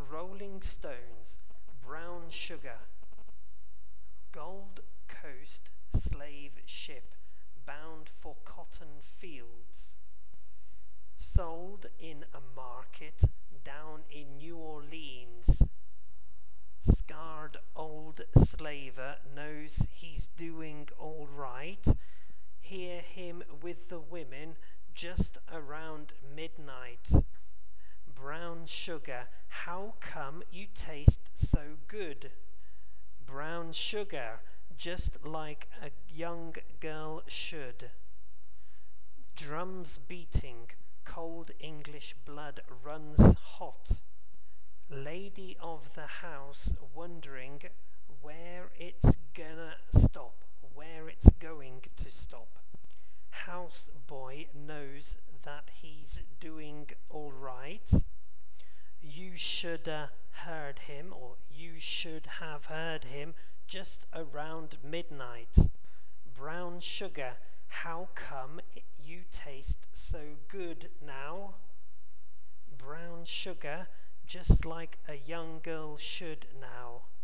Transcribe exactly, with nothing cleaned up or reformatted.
Rolling Stones, Brown Sugar. Gold Coast slave ship bound for cotton fields, sold in a market down in New Orleans. Scarred old slaver knows he's doing all right. Hear him with the women just around midnight. Brown sugar, how come you taste so good? Brown sugar, just like a young girl should. Drums beating, cold English blood runs hot. Lady of the house wondering where it's gonna stop, where it's going to stop. House boy knows that he's doing all right. You should have heard him, or you should have heard him just around midnight. Brown sugar, how come you taste so good now? Brown sugar, just like a young girl should now.